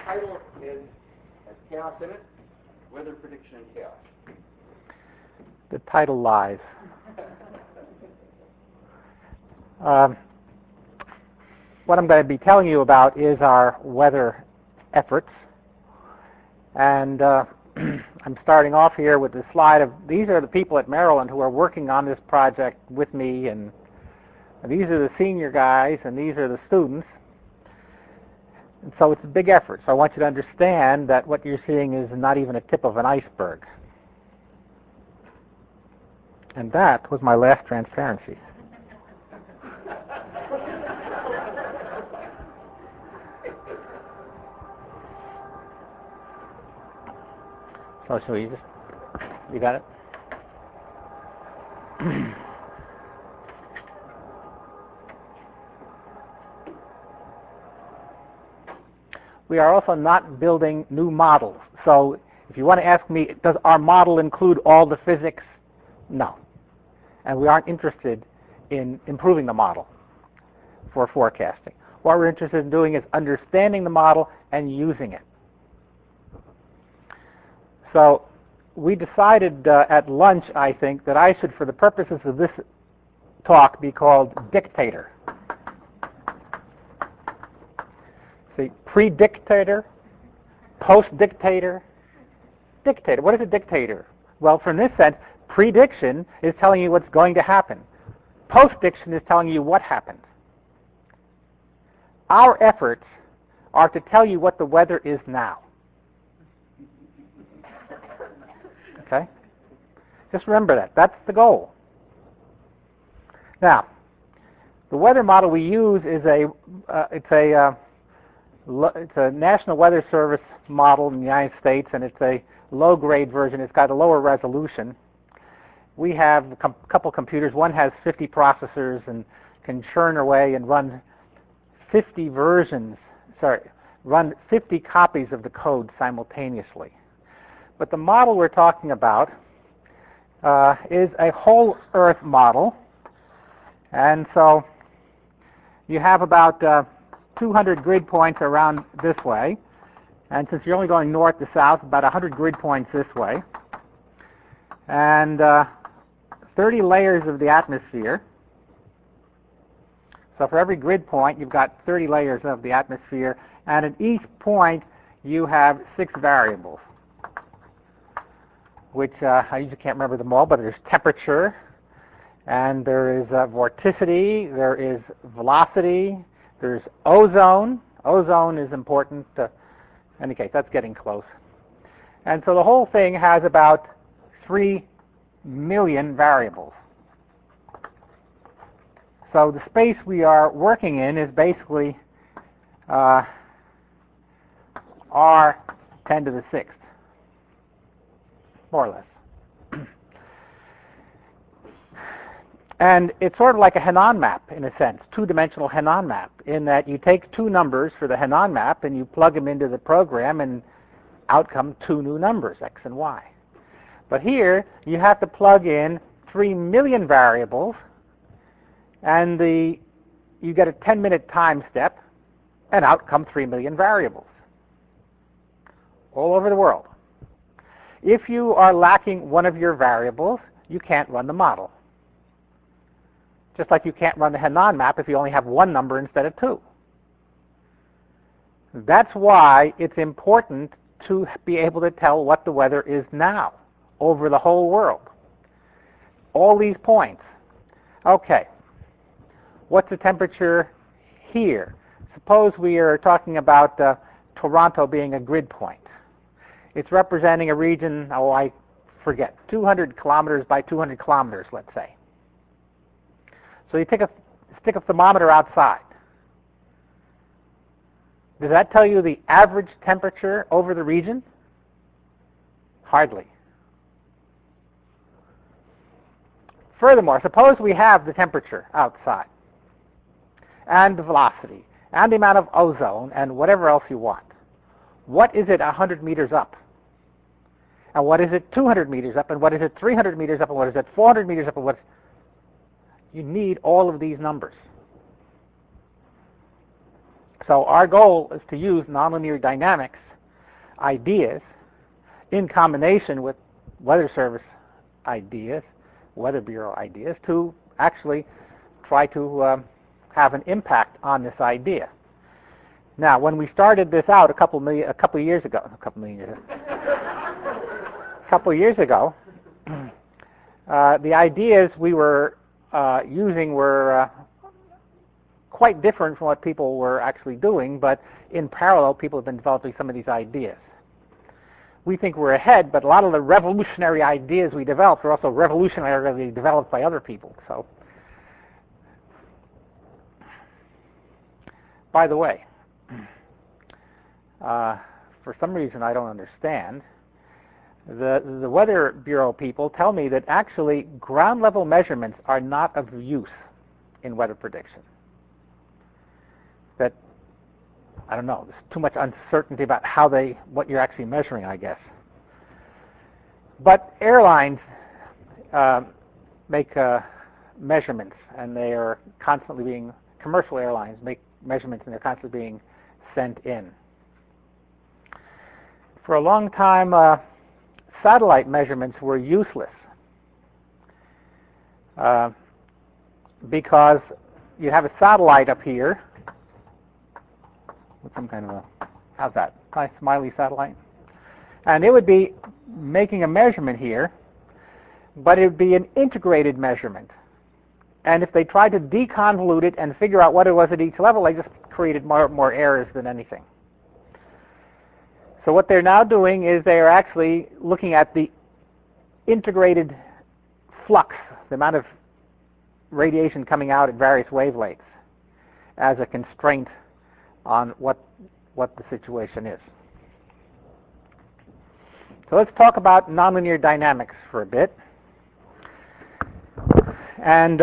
title is has chaos in it, weather prediction and chaos. The title lies. What I'm going to be telling you about is our weather efforts. And I'm starting off here with the slide of, these are the people at Maryland who are working on this project with me, and these are the senior guys, and these are the students. And so it's a big effort. So I want you to understand that what you're seeing is not even a tip of an iceberg. And that was my last transparency. So shall we just, you got it? We are also not building new models. So if you want to ask me, does our model include all the physics? No. And we aren't interested in improving the model for forecasting. What we're interested in doing is understanding the model and using it. So we decided at lunch, I think, that I should, for the purposes of this talk, be called dictator. See, pre-dictator, post-dictator, dictator. What is a dictator? Well, from this sense, prediction is telling you what's going to happen. Post-diction is telling you what happened. Our efforts are to tell you what the weather is now. Okay? Just remember that. That's the Now, the weather model we use is it's a National Weather Service model in the United States, and it's a low-grade version. It's got a lower resolution. We have a couple computers. One has 50 processors and can churn away and run 50 copies of the code simultaneously. But the model we're talking about is a whole Earth model. And so you have about 200 grid points around this way. And since you're only going north to south, about 100 grid points this way. And 30 layers of the atmosphere. So for every grid point, you've got 30 layers of the atmosphere. And at each point, you have 6 variables, which I usually can't remember them all, but there's temperature, and there is vorticity, there is velocity, there's ozone. Ozone is important. In any case, that's getting close. And so the whole thing has about 3 million variables. So the space we are working in is basically R 10 to the 6th. More or less. And it's sort of like a Henan map, in a sense, two-dimensional Henan map, in that you take 2 numbers for the Henan map and you plug them into the program, and out come 2 new numbers, x and y. But here, you have to plug in 3 million variables, and you get a 10-minute time step, and out come 3 million variables all over the world. If you are lacking one of your variables, you can't run the model. Just like you can't run the Henan map if you only have 1 number instead of 2. That's why it's important to be able to tell what the weather is now over the whole world. All these points. Okay. What's the temperature here? Suppose we are talking about Toronto being a grid point. It's representing a region, I forget, 200 kilometers by 200 kilometers, let's say. So you stick a thermometer outside. Does that tell you the average temperature over the region? Hardly. Furthermore, suppose we have the temperature outside, and the velocity, and the amount of ozone, and whatever else you want. What is it 100 meters up? And what is it 200 meters up? And what is it 300 meters up? And what is it 400 meters up? And what? You need all of these numbers. So our goal is to use nonlinear dynamics ideas in combination with Weather Service ideas, Weather Bureau ideas, to actually try to have an impact on this idea. Now, when we started this out a couple of years ago, the ideas we were using were quite different from what people were actually doing, but in parallel, people have been developing some of these ideas. We think we're ahead, but a lot of the revolutionary ideas we developed were also revolutionarily developed by other people. So, by the way, for some reason I don't understand, the Weather Bureau people tell me that actually ground level measurements are not of use in weather prediction. That, I don't know, there's too much uncertainty about what you're actually measuring, I guess. But airlines make measurements, and they are constantly commercial airlines make measurements, and they're constantly being sent in. For a long time, satellite measurements were useless because you have a satellite up here with some kind of how's that? Nice smiley satellite. And it would be making a measurement here, but it would be an integrated measurement. And if they tried to deconvolute it and figure out what it was at each level, they just created more errors than anything. So what they're now doing is they are actually looking at the integrated flux, the amount of radiation coming out at various wavelengths, as a constraint on what the situation is. So let's talk about nonlinear dynamics for a bit. And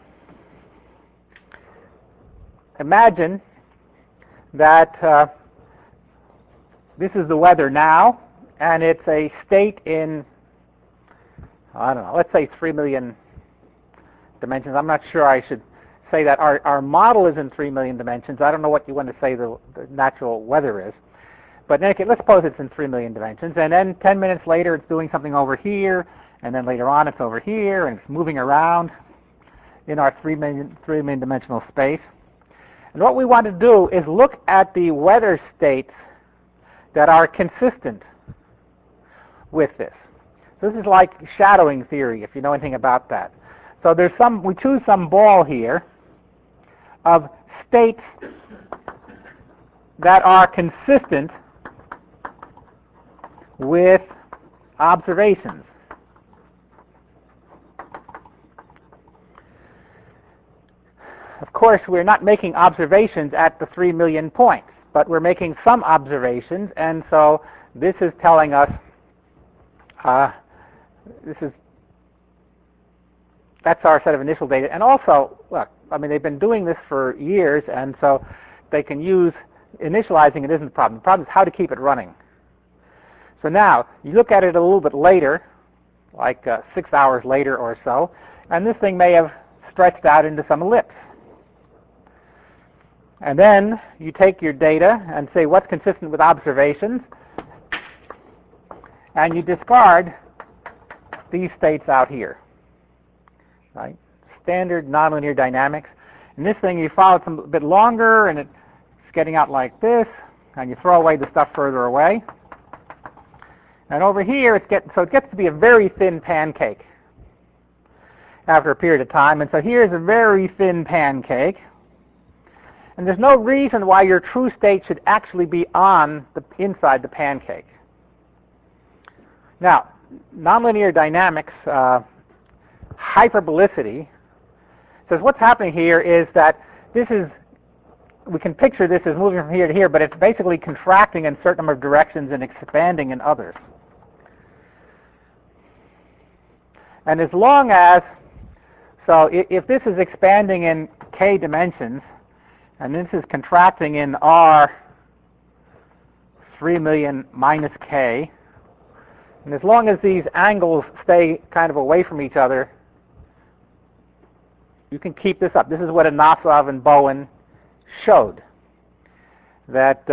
imagine that this is the weather now, and it's a state in, I don't know, let's say 3 million dimensions. I'm not sure I should say that. Our model is in 3 million dimensions. I don't know what you want to say the natural weather is. But in any case, let's suppose it's in 3 million dimensions. And then 10 minutes later, it's doing something over here. And then later on, it's over here. And it's moving around in our 3 million dimensional space. And what we want to do is look at the weather states that are consistent with this. So this is like shadowing theory, if you know anything about that. So we choose some ball here of states that are consistent with observations. Of course, we're not making observations at the 3 million points, but we're making some observations, and so this is telling us that's our set of initial data. And also, look, I mean, they've been doing this for years, and so they can use initializing. It isn't the problem. The problem is how to keep it running. So now, you look at it a little bit later, like 6 hours later or so, and this thing may have stretched out into some ellipse. And then you take your data and say what's consistent with observations, and you discard these states out here. Right? Standard nonlinear dynamics. And this thing you follow it a bit longer, and it's getting out like this, and you throw away the stuff further away. And over here, it gets to be a very thin pancake after a period of time. And so here's a very thin pancake. And there's no reason why your true state should actually be inside the pancake. Now, nonlinear dynamics, hyperbolicity, says what's happening here is that we can picture this as moving from here to here, but it's basically contracting in a certain number of directions and expanding in others. And as long as, so if this is expanding in k dimensions, and this is contracting in r 3 million minus k, and as long as these angles stay kind of away from each other, you can keep this up. This is what Anosov and Bowen showed. that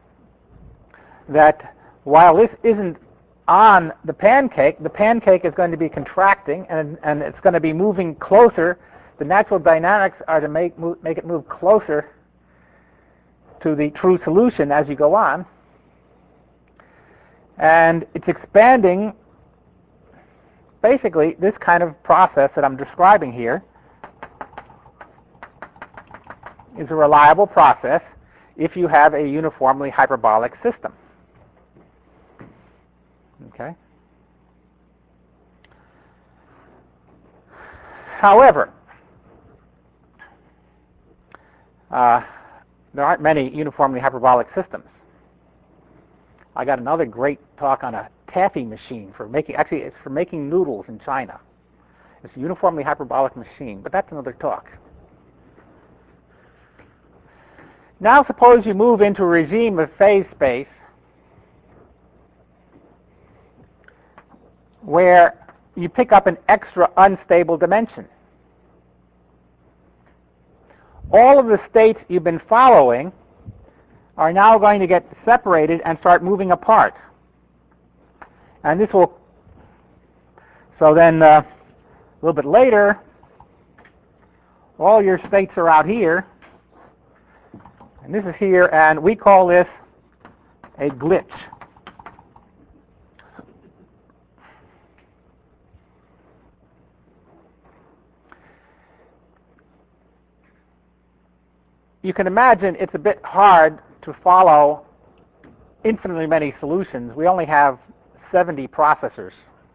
while this isn't on the pancake is going to be contracting, and it's going to be moving closer. The natural dynamics are to make it move closer to the true solution as you go on. And it's expanding, basically, this kind of process that I'm describing here is a reliable process if you have a uniformly hyperbolic system. Okay. However, there aren't many uniformly hyperbolic systems. I got another great talk on a taffy machine it's for making noodles in China. It's a uniformly hyperbolic machine, but that's another talk. Now suppose you move into a regime of phase space where you pick up an extra unstable dimension. All of the states you've been following are now going to get separated and start moving apart. And this will, so then a little bit later, all your states are out here, and this is here, and we call this a glitch. You can imagine it's a bit hard to follow infinitely many solutions. We only have 70 processors.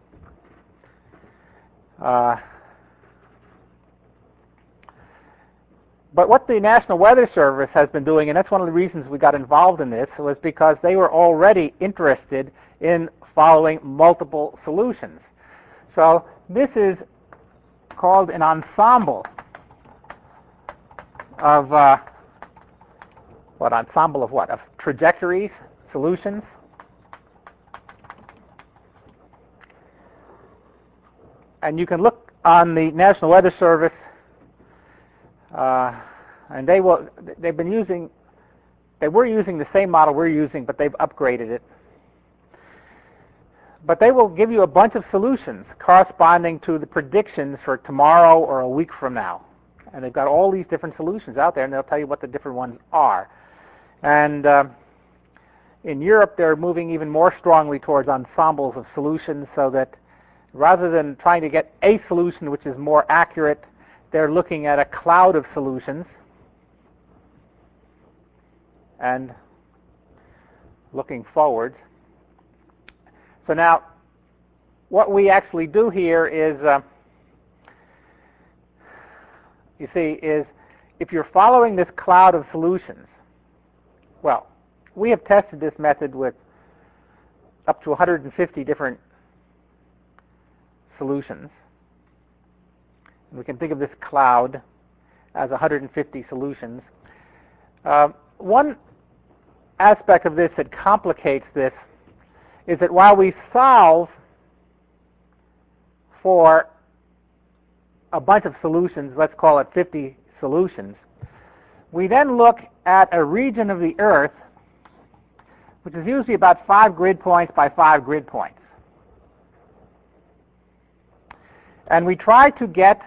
But what the National Weather Service has been doing, and that's one of the reasons we got involved in this, was because they were already interested in following multiple solutions. So this is called an ensemble of Of trajectories, solutions. And you can look on the National Weather Service, and they were using the same model we're using, but they've upgraded it. But they will give you a bunch of solutions corresponding to the predictions for tomorrow or a week from now. And they've got all these different solutions out there, and they'll tell you what the different ones are. And in Europe, they're moving even more strongly towards ensembles of solutions, so that rather than trying to get a solution which is more accurate, they're looking at a cloud of solutions and looking forward. So now, what we actually do here is, is if you're following this cloud of solutions, well, we have tested this method with up to 150 different solutions. We can think of this cloud as 150 solutions. One aspect of this that complicates this is that while we solve for a bunch of solutions, let's call it 50 solutions, we then look at a region of the Earth which is usually about 5 grid points by 5 grid points. And we try to get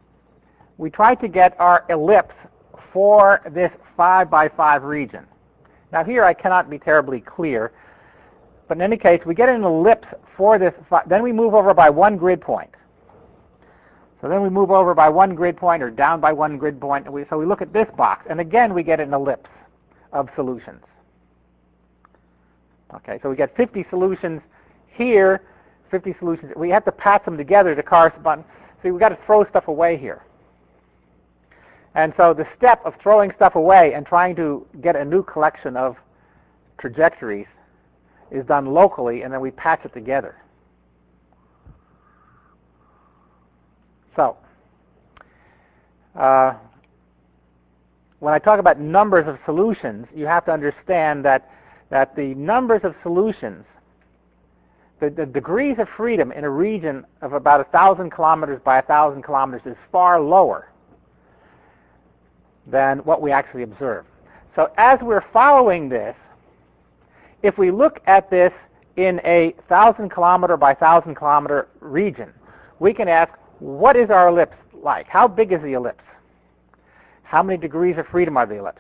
our ellipse for this 5 by 5 region. Now here I cannot be terribly clear, but in any case, we get an ellipse for this, then we move over by 1 grid point. So then we move over by 1 grid point or down by 1 grid point, so we look at this box, and again we get an ellipse of solutions. Okay, so we get 50 solutions here, 50 solutions. We have to patch them together to correspond. See, we've got to throw stuff away here. And so the step of throwing stuff away and trying to get a new collection of trajectories is done locally, and then we patch it together. So, when I talk about numbers of solutions, you have to understand that the numbers of solutions, the degrees of freedom in a region of about 1,000 kilometers by 1,000 kilometers is far lower than what we actually observe. So as we're following this, if we look at this in a 1,000 kilometer by 1,000 kilometer region, we can ask, what is our ellipse like? How big is the ellipse? How many degrees of freedom are the ellipse?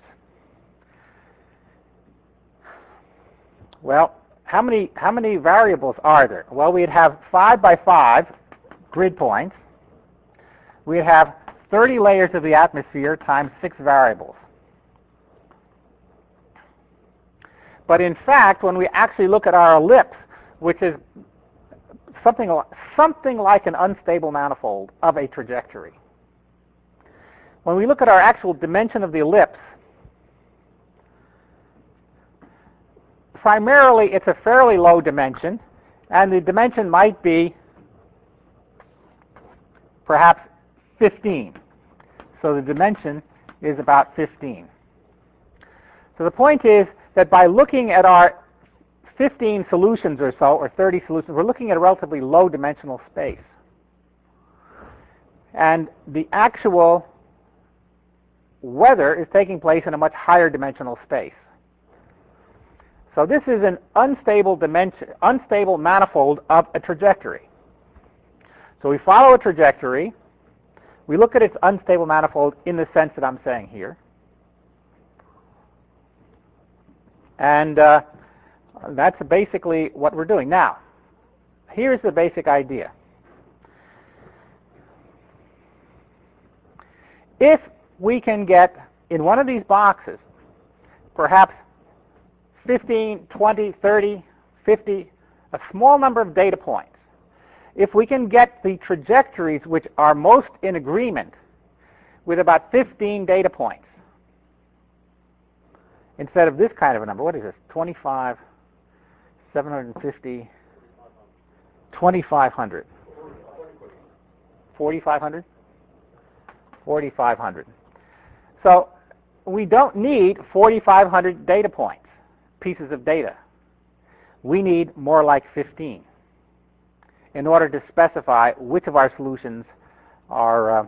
Well, how many variables are there? Well, we'd have 5 by 5 grid points. We'd have 30 layers of the atmosphere times 6 variables. But in fact, when we actually look at our ellipse, which is something like an unstable manifold of a trajectory, when we look at our actual dimension of the ellipse, primarily it's a fairly low dimension, and the dimension might be perhaps 15. So the dimension is about 15. So the point is that by looking at our 15 solutions or so, or 30 solutions, we're looking at a relatively low dimensional space. And the actual weather is taking place in a much higher dimensional space. So this is an unstable manifold of a trajectory. So we follow a trajectory. We look at its unstable manifold in the sense that I'm saying here. And that's basically what we're doing. Now, here's the basic idea. If we can get in one of these boxes, perhaps 15, 20, 30, 50, a small number of data points, if we can get the trajectories which are most in agreement with about 15 data points, instead of this kind of a number, what is this, 25, 750, 2,500, 4,500? 4,500. So we don't need 4,500 data points, pieces of data. We need more like 15 in order to specify which of our solutions are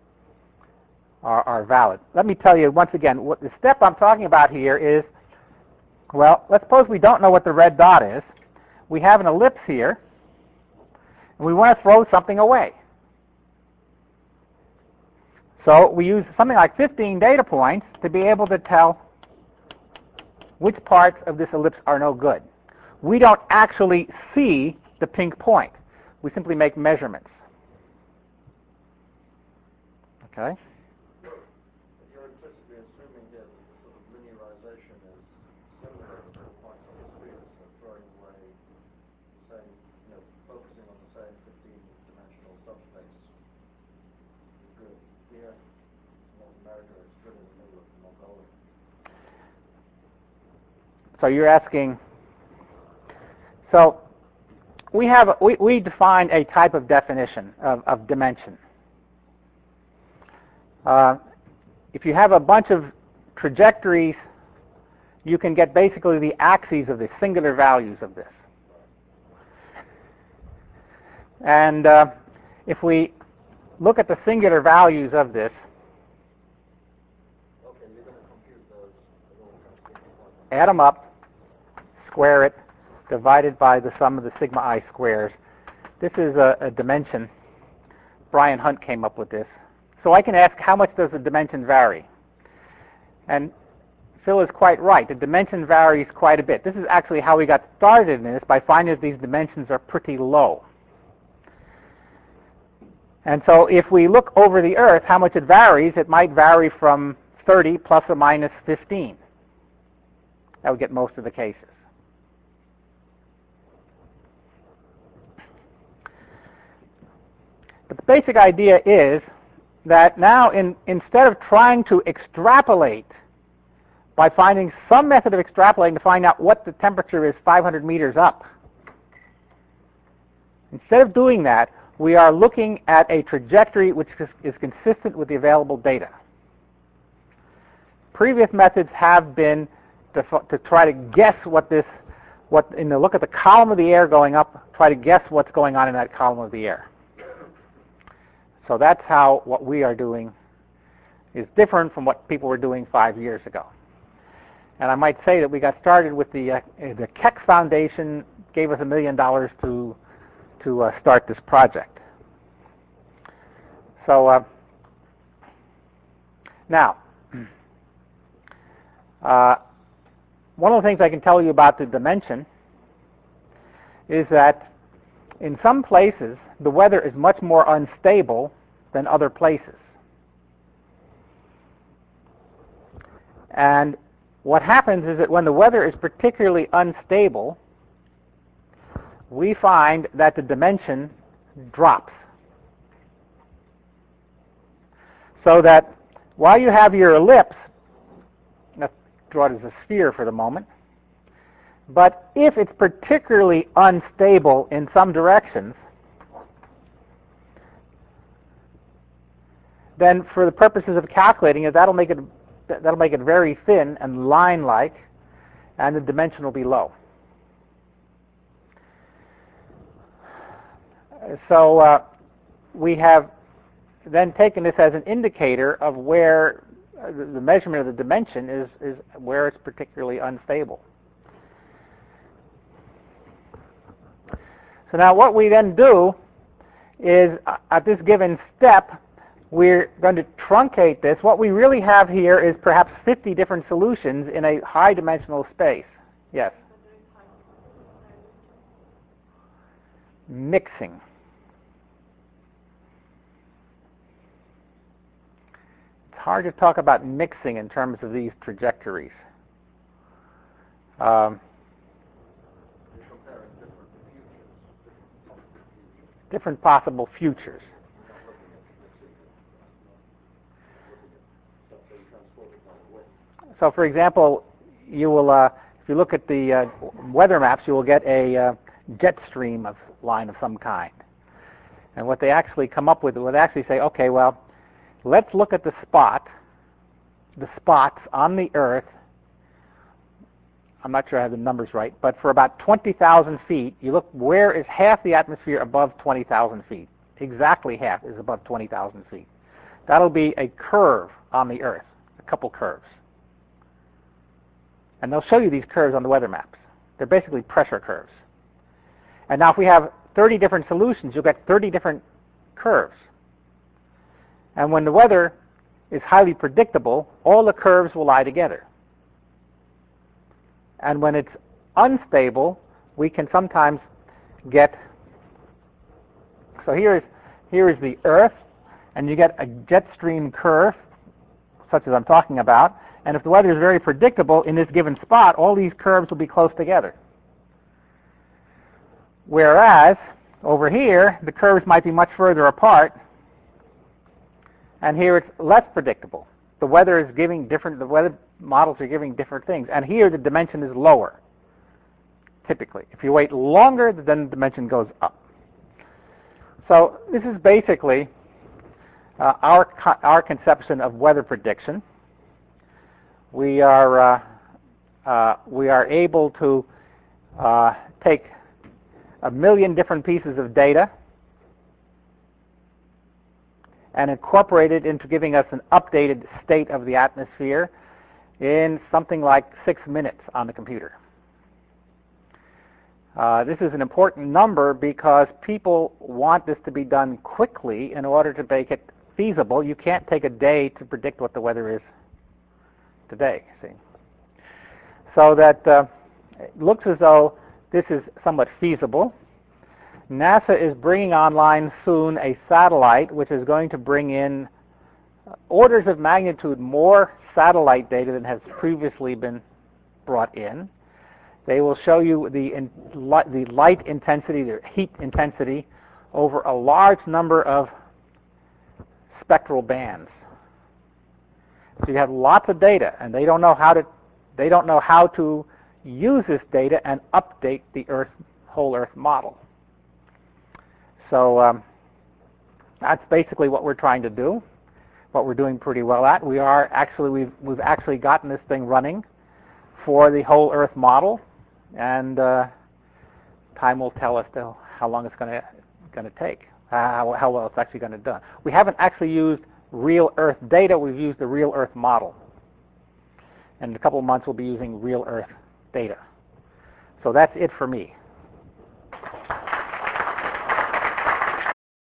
valid. Let me tell you once again, what the step I'm talking about here is, well, let's suppose we don't know what the red dot is. We have an ellipse here, and we want to throw something away. So we use something like 15 data points to be able to tell which parts of this ellipse are no good. We don't actually see the pink point. We simply make measurements. Okay? You're implicitly assuming here that the sort of linearization is similar to the points on the sphere, so throwing away, saying, focusing on the same 15-dimensional subspace is good. Here, North America is good in the middle of Mongolia. So you're asking, so we define a type of definition of dimension. If you have a bunch of trajectories, you can get basically the axes of the singular values of this. And if we look at the singular values of this, Okay, you're going to compute those. add them up, square it, divided by the sum of the sigma I squares. This is a dimension. Brian Hunt came up with this. So I can ask, how much does the dimension vary? And Phil is quite right. The dimension varies quite a bit. This is actually how we got started in this, by finding that these dimensions are pretty low. And so if we look over the Earth, how much it varies, it might vary from 30 plus or minus 15. That would get most of the cases. But the basic idea is that now instead of trying to extrapolate by finding some method of extrapolating to find out what the temperature is 500 meters up, instead of doing that, we are looking at a trajectory which is consistent with the available data. Previous methods have been to try to guess look at the column of the air going up, try to guess what's going on in that column of the air. So that's how what we are doing is different from what people were doing 5 years ago. And I might say that we got started with the Keck Foundation gave us $1 million to start this project. So now, one of the things I can tell you about the dimension is that in some places the weather is much more unstable than other places. And what happens is that when the weather is particularly unstable, we find that the dimension drops. So that while you have your ellipse, let's draw it as a sphere for the moment, but if it's particularly unstable in some directions, then for the purposes of calculating it, that'll make it very thin and line-like, and the dimension will be low. So we have then taken this as an indicator of where the measurement of the dimension is where it's particularly unstable. So now what we then do is, at this given step, we're going to truncate this. What we really have here is perhaps 50 different solutions in a high-dimensional space. Yes? Mixing. It's hard to talk about mixing in terms of these trajectories. Different possible futures. So, for example, you will, if you look at the weather maps, you will get a jet stream of line of some kind. And what they actually come up with, would actually say, okay, well, let's look at the spots on the Earth. I'm not sure I have the numbers right, but for about 20,000 feet, you look, where is half the atmosphere above 20,000 feet? Exactly half is above 20,000 feet. That'll be a curve on the Earth, a couple curves. And they'll show you these curves on the weather maps. They're basically pressure curves. And now if we have 30 different solutions, you'll get 30 different curves. And when the weather is highly predictable, all the curves will lie together. And when it's unstable, we can sometimes get, so here is the Earth, and you get a jet stream curve, such as I'm talking about, and if the weather is very predictable in this given spot, all these curves will be close together. Whereas, over here, the curves might be much further apart, and here it's less predictable. The weather is giving different, the weather models are giving different things, and here the dimension is lower, typically. If you wait longer, then the dimension goes up. So this is basically our conception of weather prediction. We are able to take 1 million different pieces of data and incorporate it into giving us an updated state of the atmosphere in something like 6 minutes on the computer. This is an important number because people want this to be done quickly in order to make it feasible. You can't take a day to predict what the weather is today, see. So that it looks as though this is somewhat feasible. NASA is bringing online soon a satellite which is going to bring in orders of magnitude more satellite data than has previously been brought in. They will show you the light intensity, the heat intensity, over a large number of spectral bands. So you have lots of data, and they don't know how to use this data and update the whole Earth model. So that's basically what we're trying to do. What we're doing pretty well at. We've actually gotten this thing running for the whole Earth model, and time will tell us how long it's going to take, how well it's actually going to do. We haven't actually used real Earth data. We've used the real Earth model, And in a couple of months, we'll be using real Earth data. So that's it for me.